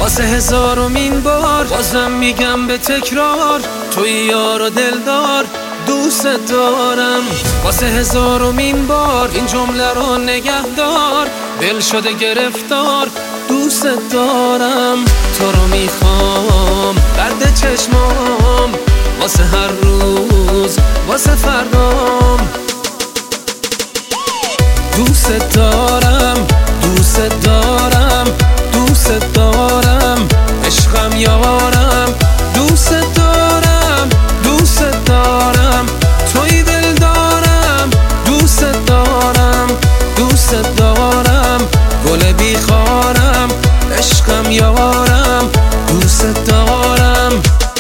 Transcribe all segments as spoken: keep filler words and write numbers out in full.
واسه هزارمین بار بازم میگم به تکرار، توی یار و دلدار دوست دارم. واسه هزارمین بار این جمله رو نگهدار، دل شده گرفتار دوست دارم. تو رو میخوام درد چشمام، واسه هر روز واسه فردام. دوست دارم دوست دارم دوست دارم، عشقم یارم دوست دارم دوست دارم. توی دل دارم دوست دارم دوست دارم، گل بیخارم عشقم یارم دوست دارم.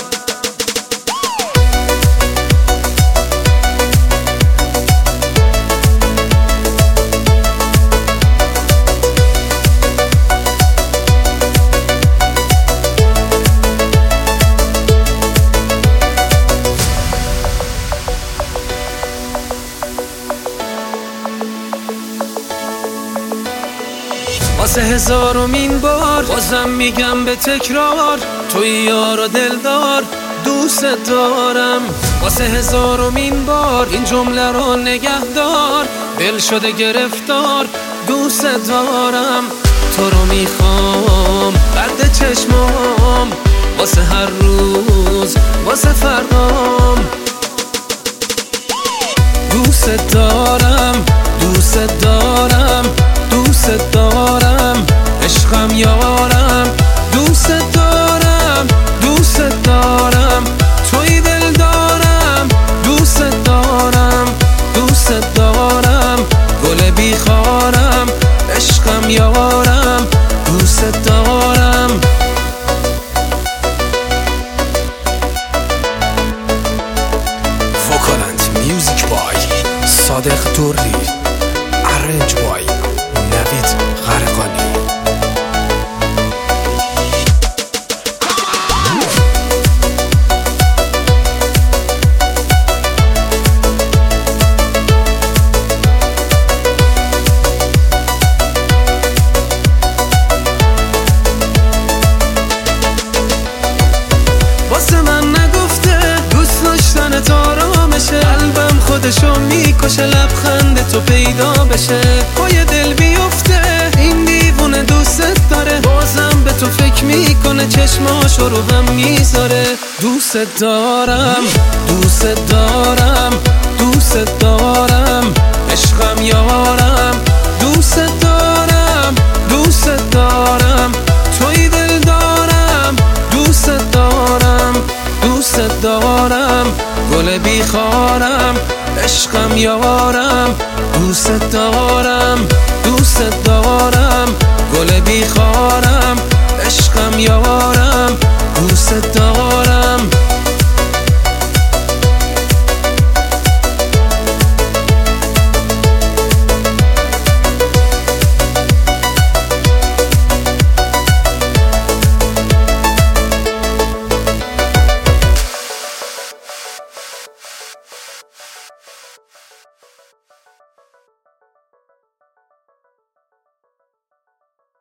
واسه هزارمین بار بازم میگم به تکرار، توی یار و دلدار دوست دارم. واسه هزارمین بار این جمله رو نگهدار، دل شده گرفتار دوست دارم. تو رو میخوام درد چشمام، واسه هر روز واسه فردام. دوست دارم دوست دارم دوست دارم، عشقم یارم دوست دارم دوست دارم. توی دل دارم دوست دارم دوست دارم، گل بیخارم عشقم یارم دوست دارم. وکالند میوزیک بای صادق دوری، ارنج بای نوید غرقانی. واسه من نگفته دوست داشتن تو آرامشه، قلبم خودشو میکشه لبخند تو پیدا بشه. پای دل بیفته این دیوونه دوست داره، بازم به تو فکر میکنه چشماشو رو هم میذاره. دوست دارم دوست دارم دوست دارم، عشقم یارم دوست دارم دوست دارم. توی دل دارم دوست دارم دوست دارم، گل بیخارم عشقم یارم دوست دارم دوست دارم. گل بیخارم عشقم یارم دوست دارم.